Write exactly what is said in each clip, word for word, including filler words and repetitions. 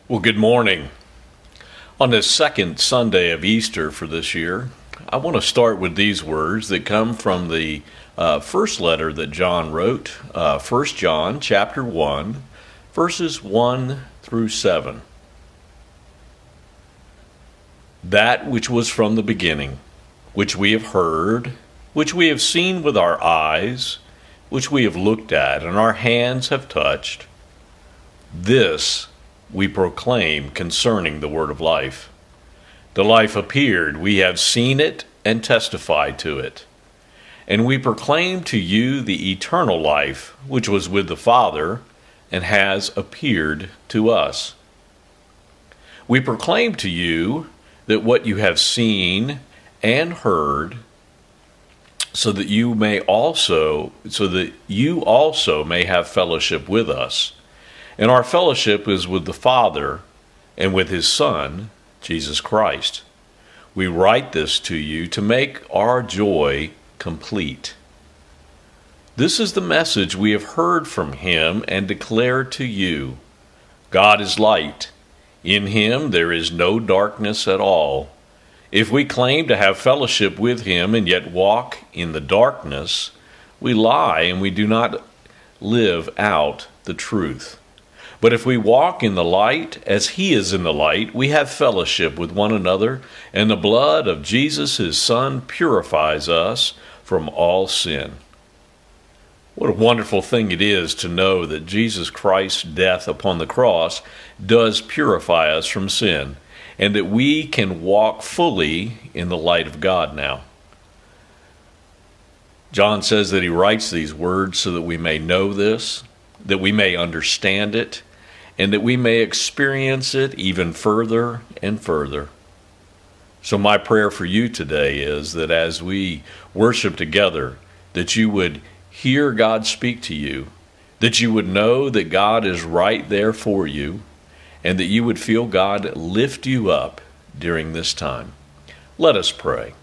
Well, good morning. On this second Sunday of Easter for this year, I want to start with these words that come from the uh, first letter that John wrote, uh, First John chapter one, verses one through seven. That which was from the beginning, which we have heard, which we have seen with our eyes, which we have looked at and our hands have touched, this we proclaim concerning the word of life. The life appeared, we have seen it and testified to it. And we proclaim to you the eternal life, which was with the Father and has appeared to us. We proclaim to you that what you have seen and heard, so that you may also, so that you also may have fellowship with us. And our fellowship is with the Father and with His Son, Jesus Christ. We write this to you to make our joy complete. This is the message we have heard from Him and declare to you. God is light. In Him there is no darkness at all. If we claim to have fellowship with Him and yet walk in the darkness, we lie and we do not live out the truth. But if we walk in the light, as He is in the light, we have fellowship with one another, and the blood of Jesus, His Son, purifies us from all sin. What a wonderful thing it is to know that Jesus Christ's death upon the cross does purify us from sin, and that we can walk fully in the light of God now. John says that he writes these words so that we may know this, that we may understand it, and that we may experience it even further and further. So my prayer for you today is that as we worship together, that you would hear God speak to you, that you would know that God is right there for you, and that you would feel God lift you up during this time. Let us pray.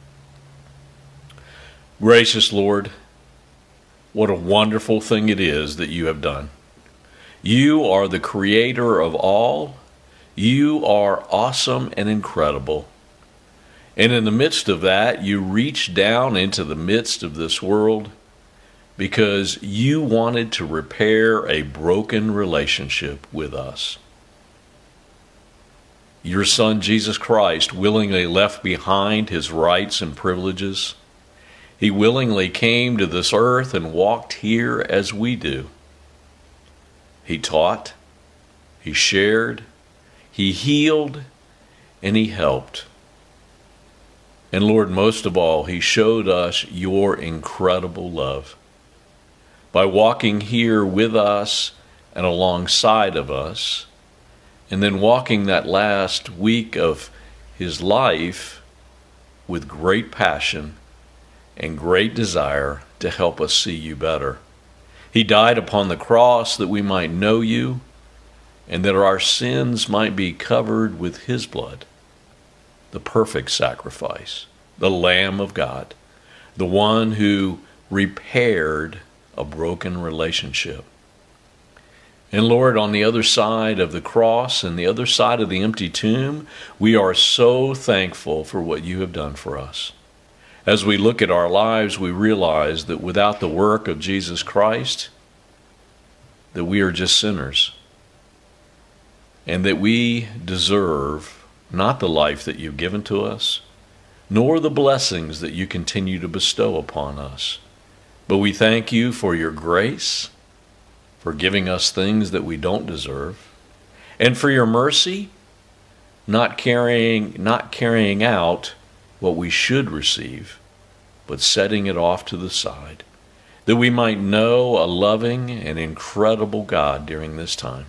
Gracious Lord, what a wonderful thing it is that you have done. You are the creator of all. You are awesome and incredible. And in the midst of that, you reached down into the midst of this world because you wanted to repair a broken relationship with us. Your Son, Jesus Christ, willingly left behind his rights and privileges. He willingly came to this earth and walked here as we do. He taught, he shared, he healed, and he helped. And Lord, most of all, he showed us your incredible love. By walking here with us and alongside of us, and then walking that last week of his life with great passion and great desire to help us see you better. He died upon the cross that we might know you and that our sins might be covered with his blood, the perfect sacrifice, the Lamb of God, the one who repaired a broken relationship. And Lord, on the other side of the cross and the other side of the empty tomb, we are so thankful for what you have done for us. As we look at our lives, we realize that without the work of Jesus Christ, that we are just sinners, and that we deserve not the life that you've given to us, nor the blessings that you continue to bestow upon us. But we thank you for your grace, for giving us things that we don't deserve, and for your mercy, not carrying, not carrying out what we should receive, but setting it off to the side, that we might know a loving and incredible God during this time.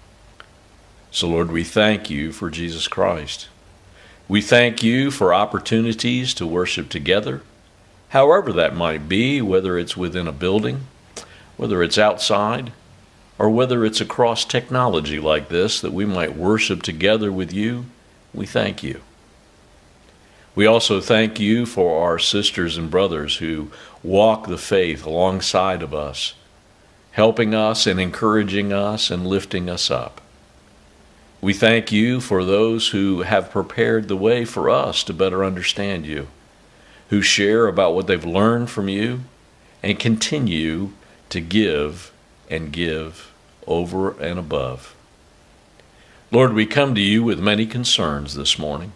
So Lord, we thank you for Jesus Christ. We thank you for opportunities to worship together, however that might be, whether it's within a building, whether it's outside, or whether it's across technology like this, that we might worship together with you. We thank you. We also thank you for our sisters and brothers who walk the faith alongside of us, helping us and encouraging us and lifting us up. We thank you for those who have prepared the way for us to better understand you, who share about what they've learned from you and continue to give and give over and above. Lord, we come to you with many concerns this morning.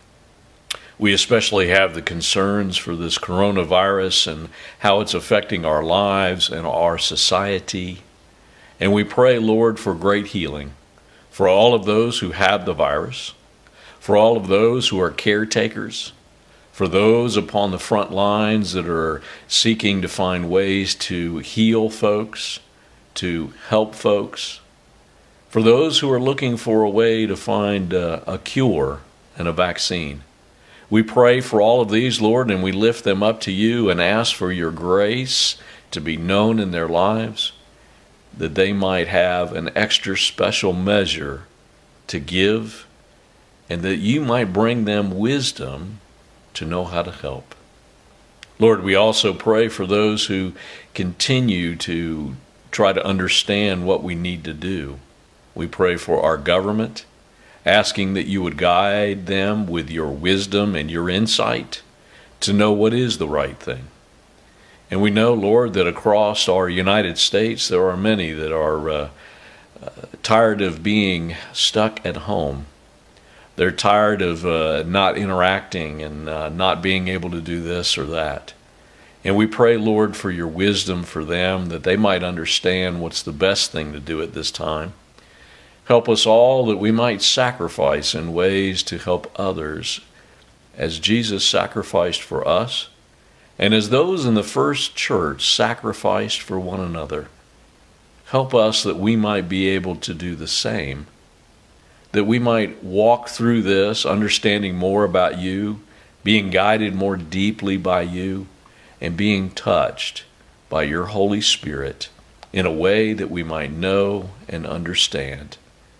We especially have the concerns for this coronavirus and how it's affecting our lives and our society. And we pray, Lord, for great healing for all of those who have the virus, for all of those who are caretakers, for those upon the front lines that are seeking to find ways to heal folks, to help folks, for those who are looking for a way to find a, a cure and a vaccine. We pray for all of these, Lord, and we lift them up to you and ask for your grace to be known in their lives, that they might have an extra special measure to give, and that you might bring them wisdom to know how to help. Lord, we also pray for those who continue to try to understand what we need to do. We pray for our government, asking that you would guide them with your wisdom and your insight to know what is the right thing. And we know, Lord, that across our United States there are many that are uh, uh, tired of being stuck at home. They're tired of uh, not interacting and uh, not being able to do this or that. And we pray, Lord, for your wisdom for them, that they might understand what's the best thing to do at this time. Help us all that we might sacrifice in ways to help others as Jesus sacrificed for us and as those in the first church sacrificed for one another. Help us that we might be able to do the same, that we might walk through this understanding more about you, being guided more deeply by you, and being touched by your Holy Spirit in a way that we might know and understand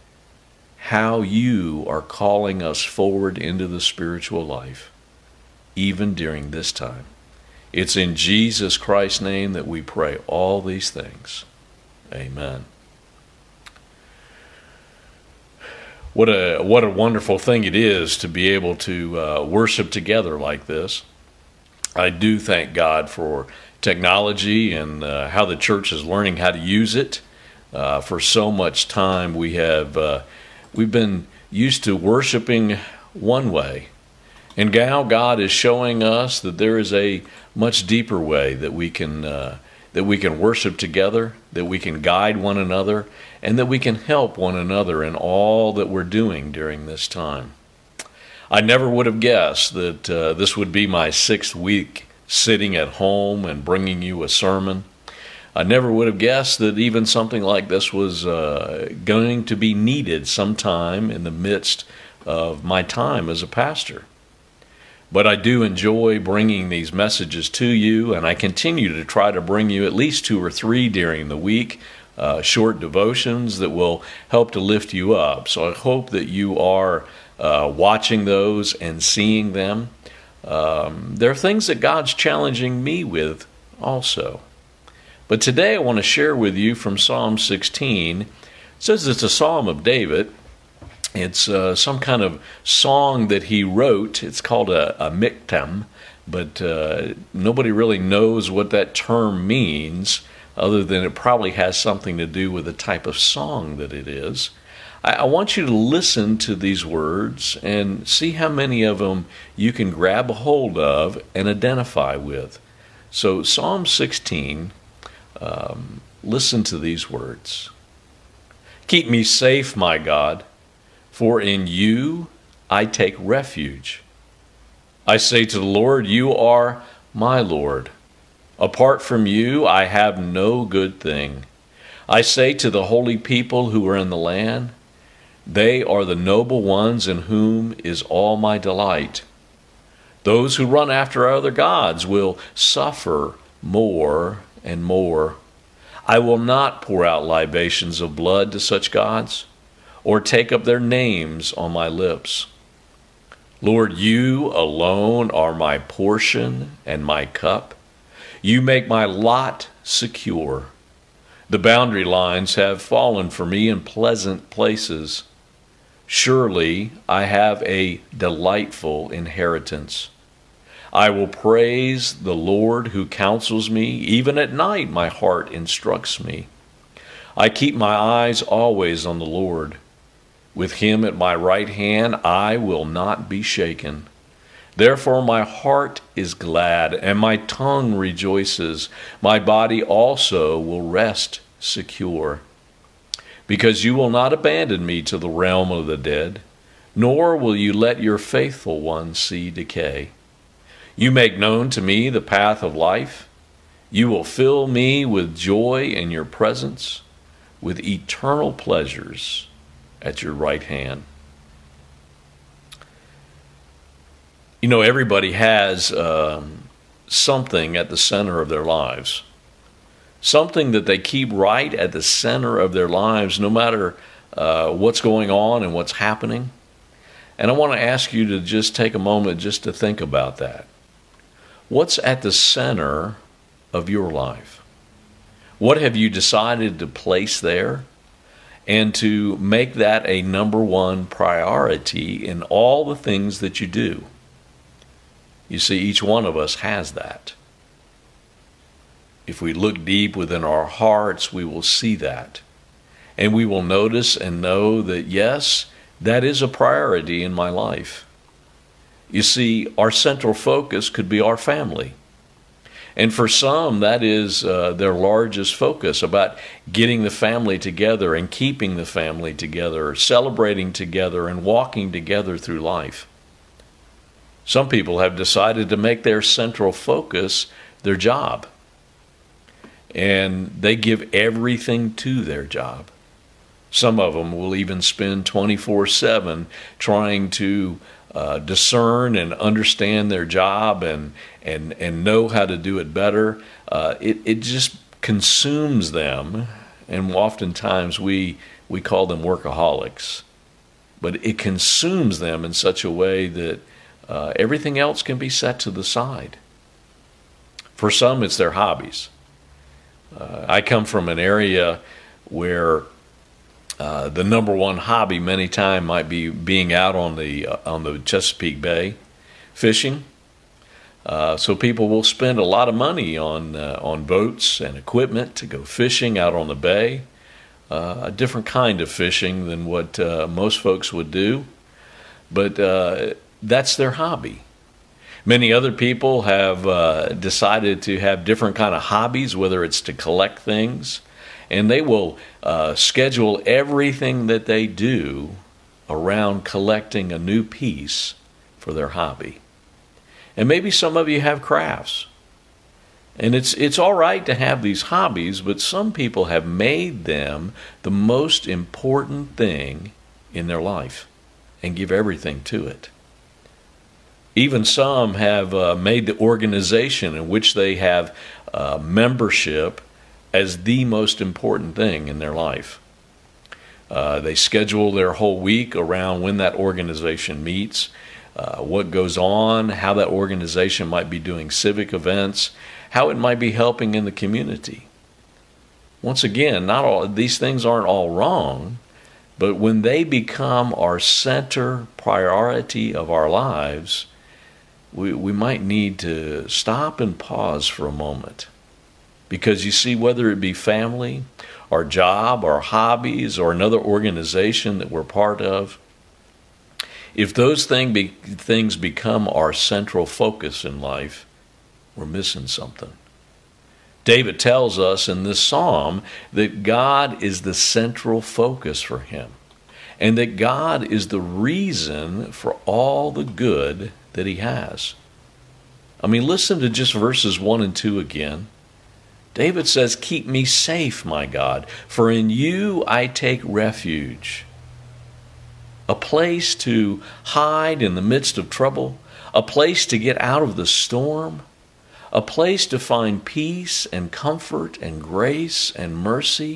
how you are calling us forward into the spiritual life, even during this time. It's in Jesus Christ's name that we pray all these things. Amen. What a what a wonderful thing it is to be able to uh, worship together like this. I do thank God for technology and uh, how the church is learning how to use it. Uh, for so much time we have uh, we've been used to worshiping one way, and now God is showing us that there is a much deeper way that we can uh, that we can worship together, that we can guide one another, and that we can help one another in all that we're doing during this time. I never would have guessed that uh, this would be my sixth week sitting at home and bringing you a sermon. I never would have guessed that even something like this was uh, going to be needed sometime in the midst of my time as a pastor. But I do enjoy bringing these messages to you, and I continue to try to bring you at least two or three during the week, uh, short devotions that will help to lift you up. So I hope that you are uh, watching those and seeing them. Um, there are things that God's challenging me with also. But today I want to share with you from Psalm sixteen. It says it's a psalm of David. It's uh, some kind of song that he wrote. It's called a, a miktam, but uh, nobody really knows what that term means, other than it probably has something to do with the type of song that it is. I, I want you to listen to these words and see how many of them you can grab a hold of and identify with. So Psalm sixteen, um, listen to these words. Keep me safe, my God, for in you I take refuge. I say to the Lord, you are my Lord. Apart from you, I have no good thing. I say to the holy people who are in the land, they are the noble ones in whom is all my delight. Those who run after other gods will suffer more and more. I will not pour out libations of blood to such gods, or take up their names on my lips. Lord, you alone are my portion and my cup. You make my lot secure. The boundary lines have fallen for me in pleasant places. Surely I have a delightful inheritance. I will praise the Lord who counsels me. Even at night my heart instructs me. I keep my eyes always on the Lord. With him at my right hand I will not be shaken. Therefore my heart is glad, and my tongue rejoices. My body also will rest secure. Because you will not abandon me to the realm of the dead, nor will you let your faithful one see decay. You make known to me the path of life. You will fill me with joy in your presence, with eternal pleasures at your right hand. You know, everybody has um, something at the center of their lives. Something that they keep right at the center of their lives, no matter uh, what's going on and what's happening. And I want to ask you to just take a moment just to think about that. What's at the center of your life? What have you decided to place there and to make that a number one priority in all the things that you do? You see, each one of us has that. If we look deep within our hearts, we will see that. And we will notice and know that, yes, that is a priority in my life. You see, our central focus could be our family. And for some, that is uh, their largest focus, about getting the family together and keeping the family together, celebrating together and walking together through life. Some people have decided to make their central focus their job. And they give everything to their job. Some of them will even spend twenty-four seven trying to uh, discern and understand their job and and and know how to do it better. Uh, it it just consumes them, and oftentimes we we call them workaholics. But it consumes them in such a way that uh, everything else can be set to the side. For some, it's their hobbies. Uh, I come from an area where uh, the number one hobby many times might be being out on the uh, on the Chesapeake Bay fishing. Uh, so people will spend a lot of money on uh, on boats and equipment to go fishing out on the bay. Uh, a different kind of fishing than what uh, most folks would do, but uh, that's their hobby. Many other people have uh, decided to have different kind of hobbies, whether it's to collect things, and they will uh, schedule everything that they do around collecting a new piece for their hobby. And maybe some of you have crafts. And it's it's all right to have these hobbies, but some people have made them the most important thing in their life and give everything to it. Even some have uh, made the organization in which they have uh, membership as the most important thing in their life. Uh, they schedule their whole week around when that organization meets, uh, what goes on, how that organization might be doing civic events, how it might be helping in the community. Once again, not all these things aren't all wrong, but when they become our center priority of our lives, we, we might need to stop and pause for a moment. Because you see, whether it be family, our job, our hobbies, or another organization that we're part of, if those thing be, things become our central focus in life, we're missing something. David tells us in this psalm that God is the central focus for him, and that God is the reason for all the good that he has. I mean, listen to just verses one and two again. David says, "Keep me safe, my God, for in you I take refuge." A place to hide in the midst of trouble, a place to get out of the storm, a place to find peace and comfort and grace and mercy.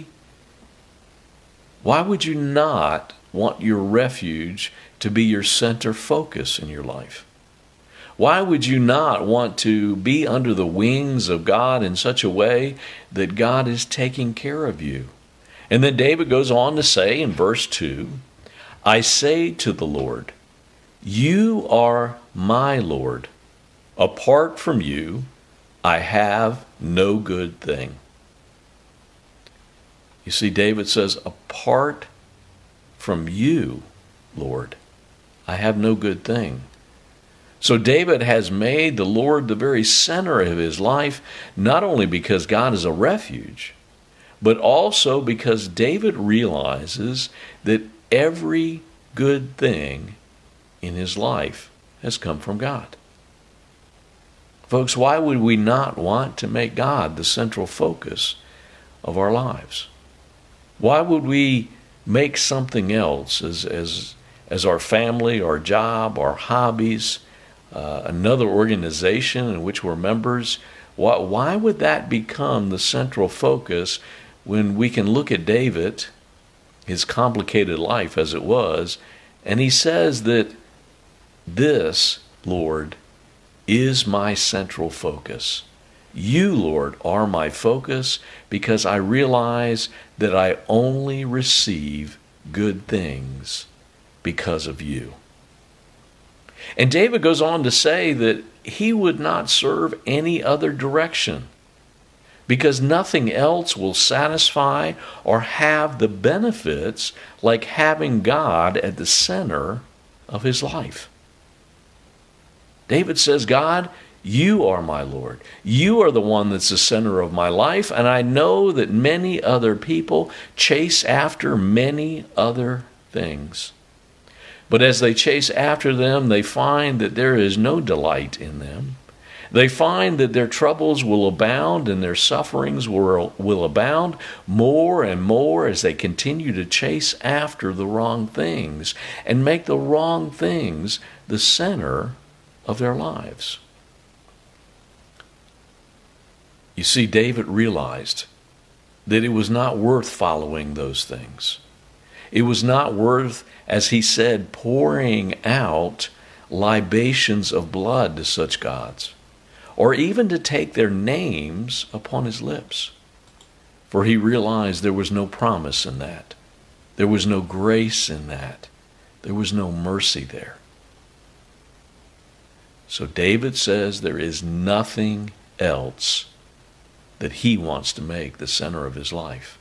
Why would you not want your refuge to be your center focus in your life? Why would you not want to be under the wings of God in such a way that God is taking care of you? And then David goes on to say in verse two, I say to the Lord, you are my Lord. Apart from you, I have no good thing. You see, David says, apart from you, Lord, I have no good thing. So David has made the Lord the very center of his life, not only because God is a refuge, but also because David realizes that every good thing in his life has come from God. Folks, why would we not want to make God the central focus of our lives? Why would we make something else as as as our family, our job, our hobbies, uh, another organization in which we're members? Why, why would that become the central focus when we can look at David, his complicated life as it was, and he says that this, Lord, is my central focus. You, Lord, are my focus because I realize that I only receive good things because of you. And David goes on to say that he would not serve any other direction because nothing else will satisfy or have the benefits like having God at the center of his life. David says, God, you are my Lord. You are the one that's the center of my life, and I know that many other people chase after many other things. But as they chase after them, they find that there is no delight in them. They find that their troubles will abound and their sufferings will, will abound more and more as they continue to chase after the wrong things and make the wrong things the center of their lives. You see, David realized that it was not worth following those things. It was not worth, as he said, pouring out libations of blood to such gods, or even to take their names upon his lips. For he realized there was no promise in that. There was no grace in that. There was no mercy there. So David says there is nothing else that he wants to make the center of his life.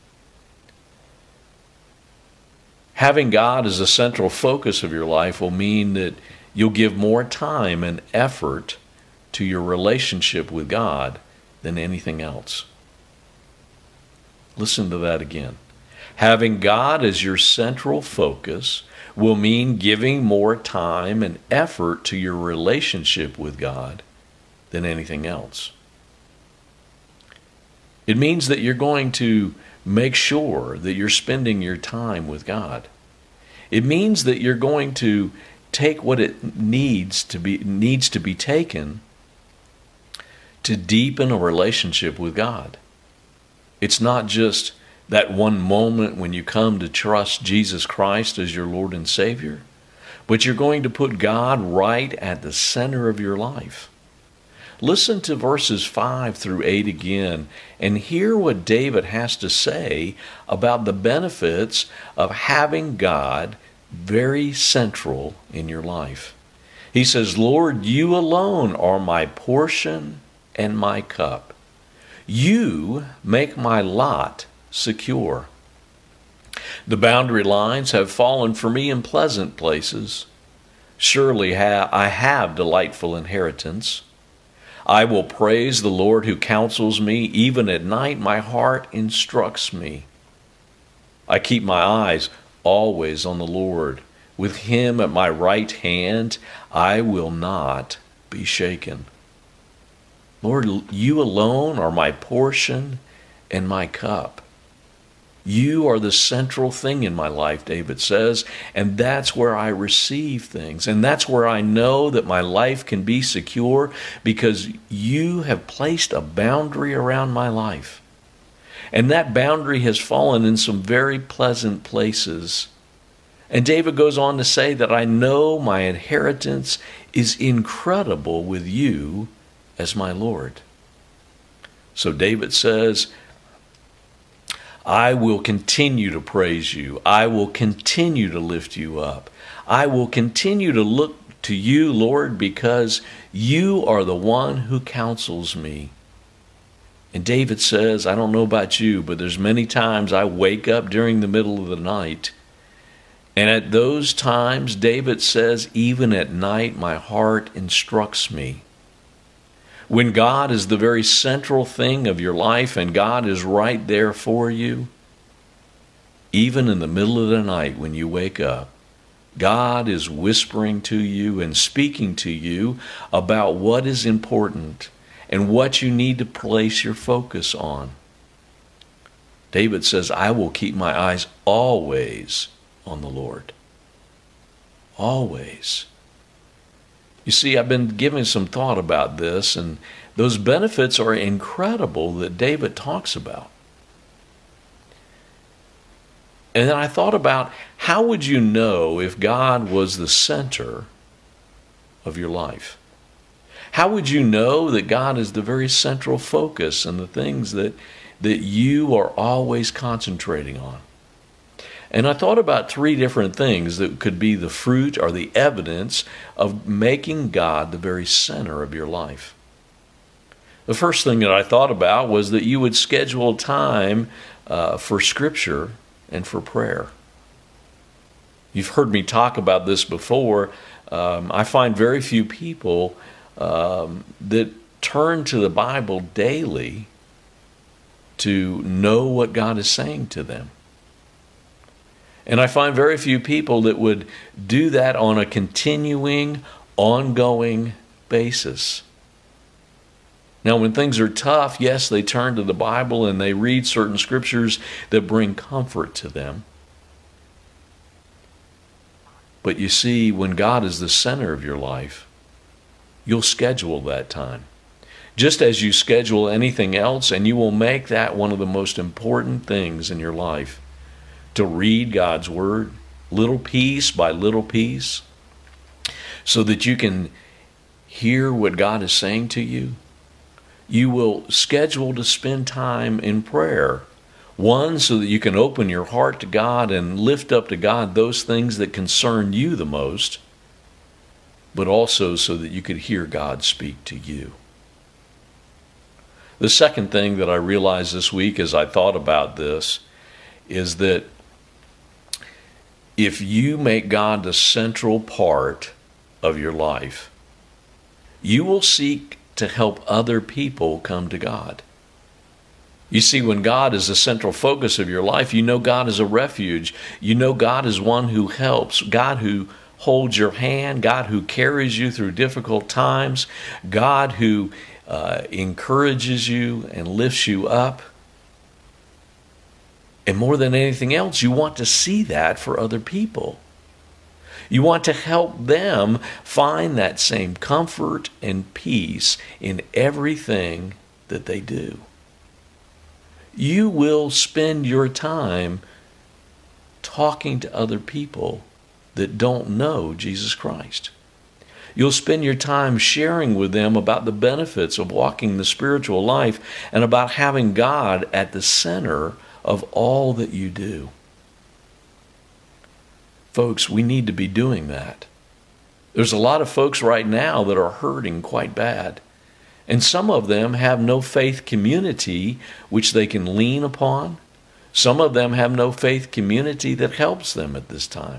Having God as a central focus of your life will mean that you'll give more time and effort to your relationship with God than anything else. Listen to that again. Having God as your central focus will mean giving more time and effort to your relationship with God than anything else. It means that you're going to make sure that you're spending your time with God. It means that you're going to take what it needs to be needs to be taken to deepen a relationship with God. It's not just that one moment when you come to trust Jesus Christ as your Lord and Savior, but you're going to put God right at the center of your life. Listen to verses five through eight again and hear what David has to say about the benefits of having God very central in your life. He says, Lord, you alone are my portion and my cup. You make my lot secure. The boundary lines have fallen for me in pleasant places. Surely ha- I have delightful inheritance. I will praise the Lord who counsels me. Even at night my heart instructs me. I keep my eyes always on the Lord. With him at my right hand, I will not be shaken. Lord, you alone are my portion and my cup. You are the central thing in my life, David says, and that's where I receive things. And that's where I know that my life can be secure because you have placed a boundary around my life. And that boundary has fallen in some very pleasant places. And David goes on to say that I know my inheritance is incredible with you as my Lord. So David says, I will continue to praise you. I will continue to lift you up. I will continue to look to you, Lord, because you are the one who counsels me. And David says, I don't know about you, but there's many times I wake up during the middle of the night. And at those times, David says, even at night, my heart instructs me. When God is the very central thing of your life and God is right there for you, even in the middle of the night when you wake up, God is whispering to you and speaking to you about what is important and what you need to place your focus on. David says, I will keep my eyes always on the Lord. Always. You see, I've been giving some thought about this, and those benefits are incredible that David talks about. And then I thought about, how would you know if God was the center of your life? How would you know that God is the very central focus and the things that, that you are always concentrating on? And I thought about three different things that could be the fruit or the evidence of making God the very center of your life. The first thing that I thought about was that you would schedule time uh, for Scripture and for prayer. You've heard me talk about this before. Um, I find very few people um, that turn to the Bible daily to know what God is saying to them. And I find very few people that would do that on a continuing, ongoing basis. Now, when things are tough, yes, they turn to the Bible and they read certain scriptures that bring comfort to them. But you see, when God is the center of your life, you'll schedule that time. Just as you schedule anything else, and you will make that one of the most important things in your life. To read God's Word, little piece by little piece, so that you can hear what God is saying to you. You will schedule to spend time in prayer. One, so that you can open your heart to God and lift up to God those things that concern you the most, but also so that you could hear God speak to you. The second thing that I realized this week as I thought about this is that if you make God the central part of your life, you will seek to help other people come to God. You see, when God is the central focus of your life, you know God is a refuge. You know God is one who helps, God who holds your hand, God who carries you through difficult times, God who uh, encourages you and lifts you up. And more than anything else, you want to see that for other people. You want to help them find that same comfort and peace in everything that they do. You will spend your time talking to other people that don't know Jesus Christ. You'll spend your time sharing with them about the benefits of walking the spiritual life and about having God at the center of all that you do. Folks, we need to be doing that. There's a lot of folks right now that are hurting quite bad. And some of them have no faith community which they can lean upon. Some of them have no faith community that helps them at this time.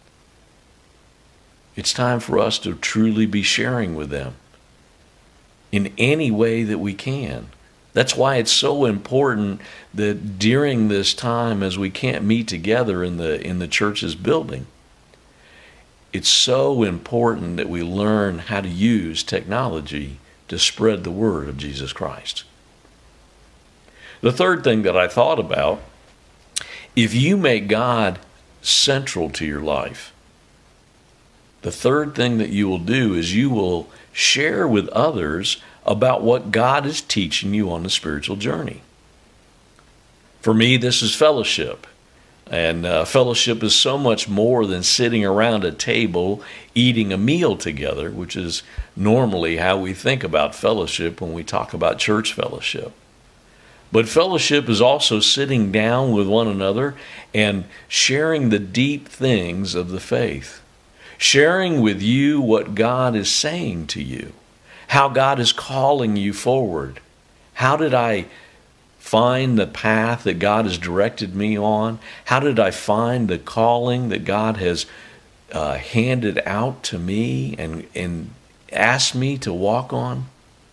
It's time for us to truly be sharing with them in any way that we can. That's why it's so important that during this time, as we can't meet together in the in the church's building, it's so important that we learn how to use technology to spread the word of Jesus Christ. The third thing that I thought about, if you make God central to your life, the third thing that you will do is you will share with others about what God is teaching you on the spiritual journey. For me, this is fellowship. And uh, fellowship is so much more than sitting around a table eating a meal together, which is normally how we think about fellowship when we talk about church fellowship. But fellowship is also sitting down with one another and sharing the deep things of the faith. Sharing with you what God is saying to you, how God is calling you forward. How did I find the path that God has directed me on? How did I find the calling that God has uh, handed out to me and, and asked me to walk on?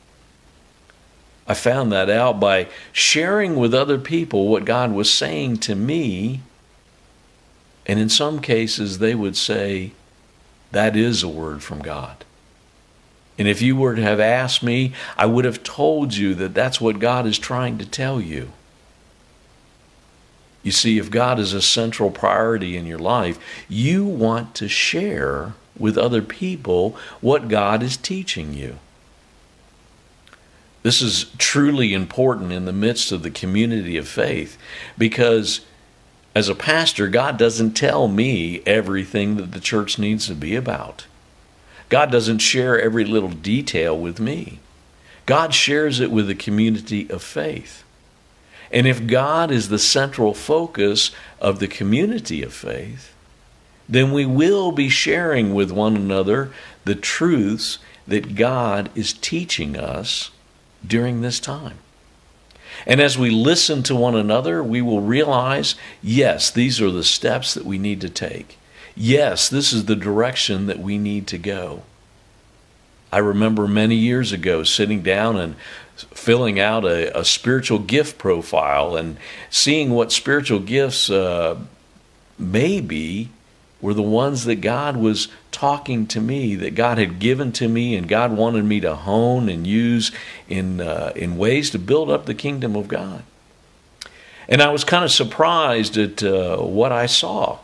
I found that out by sharing with other people what God was saying to me. And in some cases, they would say, that is a word from God. And if you were to have asked me, I would have told you that that's what God is trying to tell you. You see, if God is a central priority in your life, you want to share with other people what God is teaching you. This is truly important in the midst of the community of faith, because as a pastor, God doesn't tell me everything that the church needs to be about. God doesn't share every little detail with me. God shares it with the community of faith. And if God is the central focus of the community of faith, then we will be sharing with one another the truths that God is teaching us during this time. And as we listen to one another, we will realize, yes, these are the steps that we need to take. Yes, this is the direction that we need to go. I remember many years ago sitting down and filling out a, a spiritual gift profile and seeing what spiritual gifts uh, maybe were the ones that God was talking to me, that God had given to me, and God wanted me to hone and use in uh, in ways to build up the kingdom of God. And I was kind of surprised at uh, what I saw.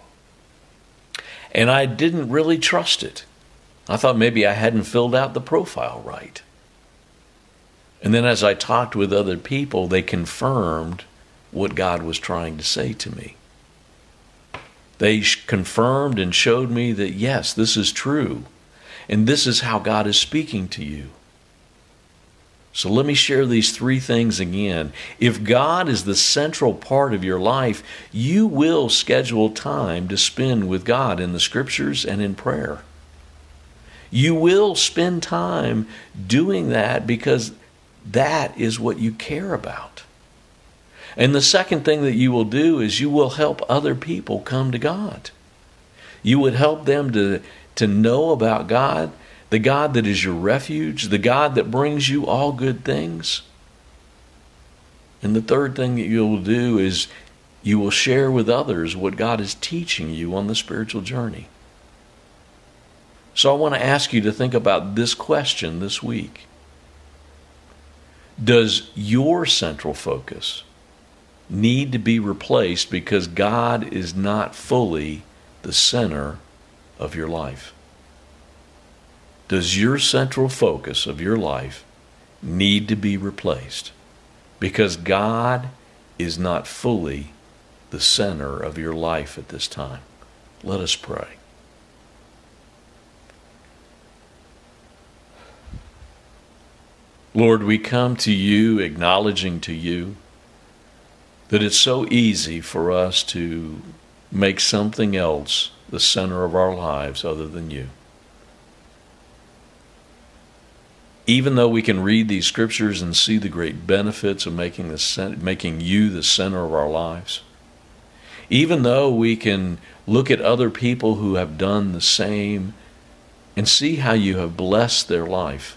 And I didn't really trust it. I thought maybe I hadn't filled out the profile right. And then as I talked with other people, they confirmed what God was trying to say to me. They confirmed and showed me that, yes, this is true. And this is how God is speaking to you. So let me share these three things again. If God is the central part of your life, you will schedule time to spend with God in the Scriptures and in prayer. You will spend time doing that because that is what you care about. And the second thing that you will do is you will help other people come to God. You would help them to, to know about God, the God that is your refuge, the God that brings you all good things. And the third thing that you will do is you will share with others what God is teaching you on the spiritual journey. So I want to ask you to think about this question this week. Does your central focus need to be replaced because God is not fully the center of your life? Does your central focus of your life need to be replaced because God is not fully the center of your life at this time? Let us pray. Lord, we come to you acknowledging to you that it's so easy for us to make something else the center of our lives other than you. Even though we can read these scriptures and see the great benefits of making the making you the center of our lives, even though we can look at other people who have done the same and see how you have blessed their life,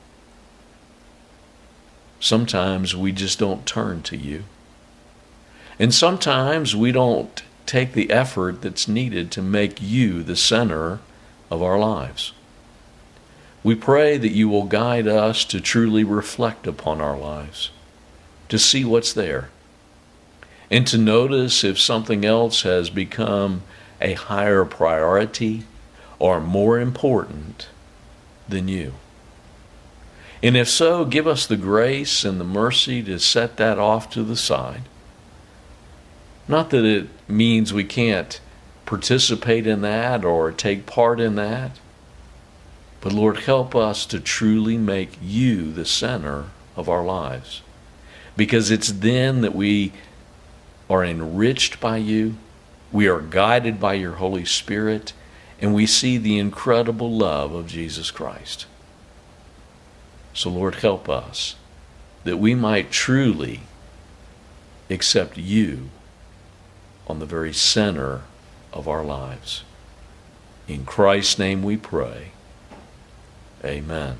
sometimes we just don't turn to you. And sometimes we don't take the effort that's needed to make you the center of our lives. We pray that you will guide us to truly reflect upon our lives, to see what's there, and to notice if something else has become a higher priority or more important than you. And if so, give us the grace and the mercy to set that off to the side. Not that it means we can't participate in that or take part in that, but Lord, help us to truly make you the center of our lives. because it's then that we are enriched by you, we are guided by your Holy Spirit, and we see the incredible love of Jesus Christ. So Lord, help us that we might truly accept you on the very center of our lives. In Christ's name we pray. Amen.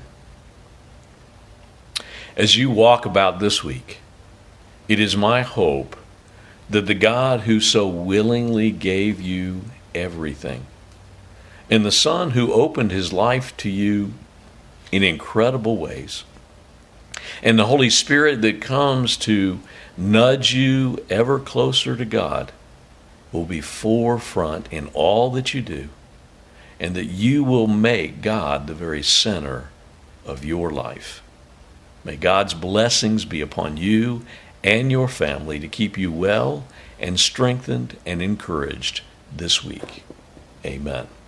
As you walk about this week, it is my hope that the God who so willingly gave you everything, and the Son who opened his life to you in incredible ways, and the Holy Spirit that comes to nudge you ever closer to God, will be forefront in all that you do, and that you will make God the very center of your life. May God's blessings be upon you and your family to keep you well and strengthened and encouraged this week. Amen.